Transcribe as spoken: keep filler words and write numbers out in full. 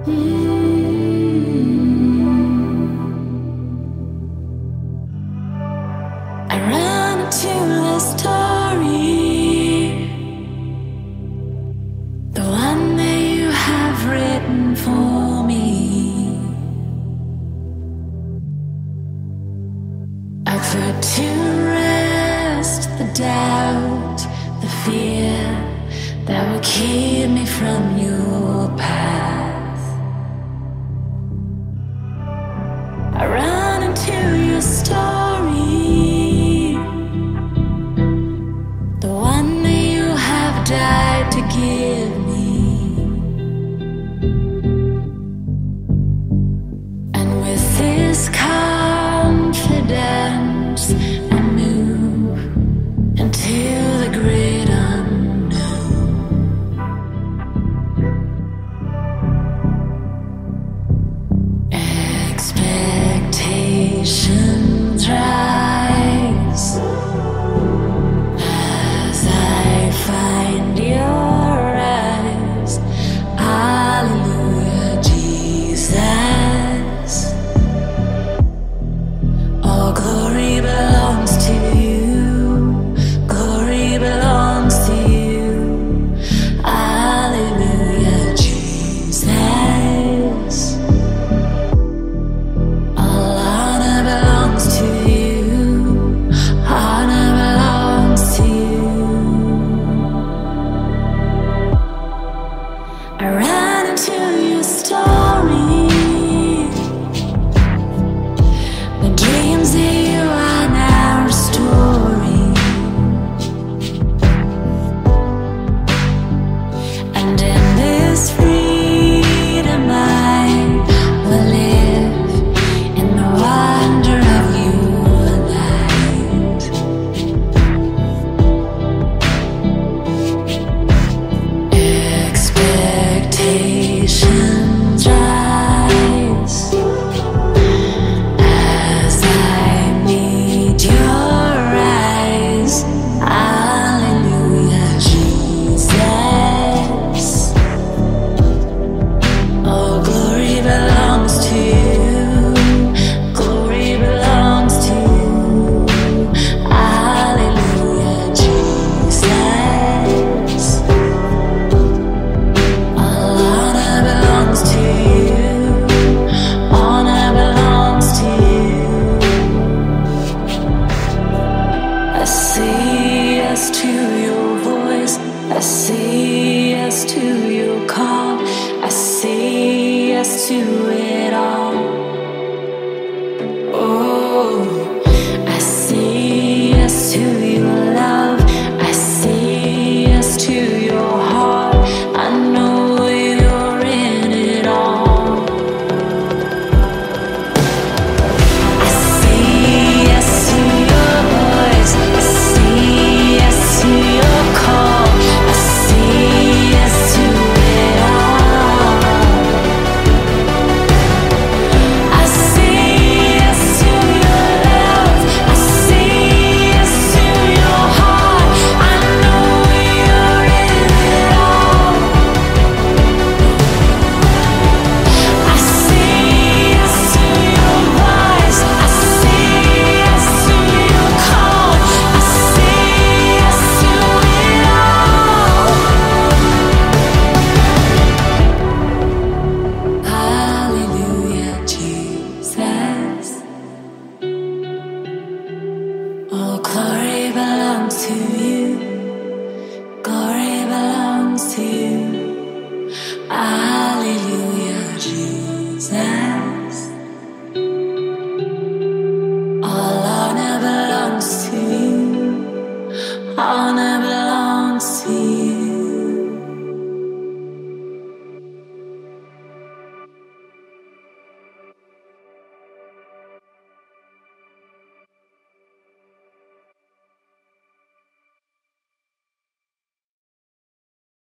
I ran into the story, the one that you have written for me. I put to rest the doubt, the fear that will keep me from your path. I ran into your story, the one that you have died to give me. And with this confidence, I move into the great unknown. Expectations rise as I find your eyes. Hallelujah, Jesus. All glory belongs to you. Glory belongs to you. Hallelujah, Jesus. All honor belongs to you. Honor belongs to you. I ran into your story, the dreams that you are now restoring. And in this freedom I will live in the wonder of your light. Expectations rise as I meet your eyes. Hallelujah, Jesus. Oh, glory belongs to you. Glory belongs to you. Hallelujah, Jesus. All honor belongs to you. Honor belongs to you. I say yes to your voice. I say yes to your call. I say yes to it all. Oh, I say yes to your love. I say yes to your heart. I know you're in it all. I say yes to your voice. I say yes to your call. I say yes to it all. I say yes to your love. I say yes to your heart. I know you're in it all. I say yes to your voice. I say yes to your call. I say yes to it all. Hallelujah, Jesus. All glory belongs to you.